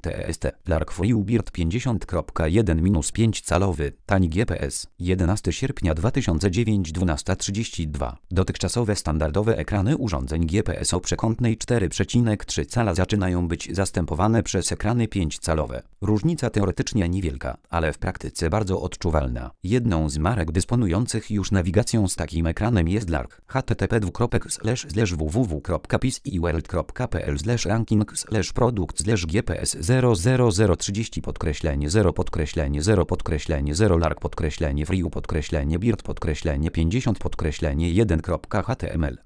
TEST, Lark FreeBird 50.1-5 calowy, tani GPS, 11 sierpnia 2009 12:32. Dotychczasowe standardowe ekrany urządzeń GPS o przekątnej 4,3 cala zaczynają być zastępowane przez ekrany 5-calowe. Różnica teoretycznie niewielka, ale w praktyce bardzo odczuwalna. Jedną z marek dysponujących już nawigacją z takim ekranem jest Lark. http://www.pis.ranking/product/gps 00030 Lark _Free _Bird 50 1.html